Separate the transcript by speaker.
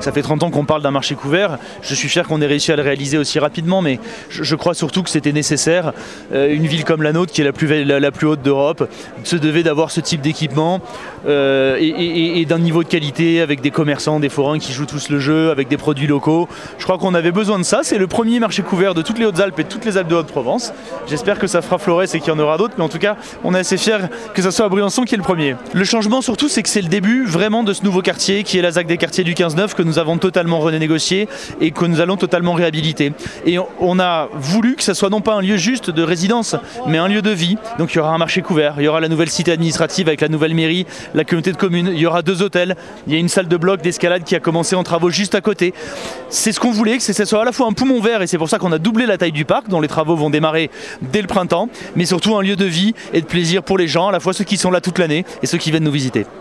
Speaker 1: Ça fait 30 ans qu'on parle d'un marché couvert. Je suis fier qu'on ait réussi à le réaliser aussi rapidement, mais je crois surtout que c'était nécessaire. Une ville comme la nôtre, qui est la plus haute d'Europe, se devait d'avoir ce type d'équipement et d'un niveau de qualité, avec des commerçants, des forains qui jouent tous le jeu, avec des produits locaux. Je crois qu'on avait besoin de ça. C'est le premier marché couvert de toutes les Hautes-Alpes et de toutes les Alpes de Haute-Provence. J'espère que ça fera Florès et qu'il y en aura d'autres, mais en tout cas, on est assez fiers que ça soit à Briançon qui est le premier. Le changement surtout, c'est que c'est le début vraiment de ce nouveau quartier qui est la ZAC des quartiers du 15-9, que nous avons totalement renégocié et que nous allons totalement réhabiliter. Et on a voulu que ça soit non pas un lieu juste de résidence, mais un lieu de vie. Donc il y aura un marché couvert, il y aura la nouvelle cité administrative avec la nouvelle mairie, la communauté de communes, il y aura 2 hôtels, il y a une salle de bloc d'escalade qui a commencé en travaux juste à côté. C'est ce qu'on voulait, que ça soit à la fois un poumon vert, et c'est pour ça qu'on a doublé la taille du parc, dont les travaux vont démarrer dès le printemps, mais surtout un lieu de vie et de plaisir pour les gens, à la fois ceux qui sont là toute l'année et ceux qui viennent nous visiter.